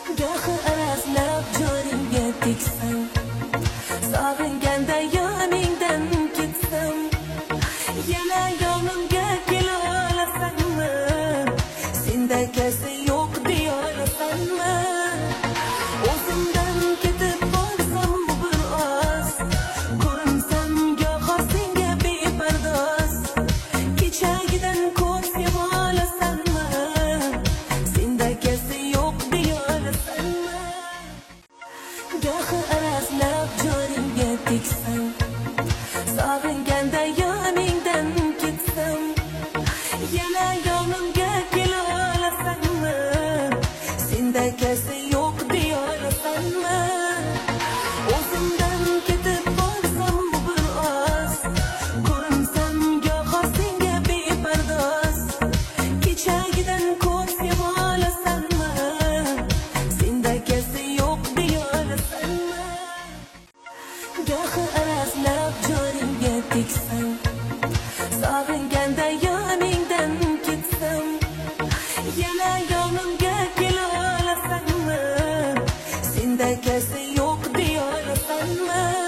Gohi arazlab joringga tegsam, sog'inganda yoningdan ketsam, yana yonimga kela olasanmi? Senda kasi yo'q deya olasanmi? O'zimdan ketib qolsam bir oz, ko'rinsam goho senga bepardoz, kechagidan ko'z yeb olasanmi? Senda kasi yo'q deya olasanmi? Gohi arazlab joringga tegsam, sog'inganda yoningdan ketsam, yana yonimga kela olasanmi? Senda kasi yo'q deya olasanmi? O'zimdan ketib qolsam bir oz, ko'rinsam goho senga bepardoz, kechagidan ko'z yeb olasanmi? Senda kasi yo'q deya olasanmi? Gohi arazlab joringga tegsam, sog'inganda yoningdan ketsam, yana yonimga kela olasanmi? Senda kasi yo'q deya olasanmi?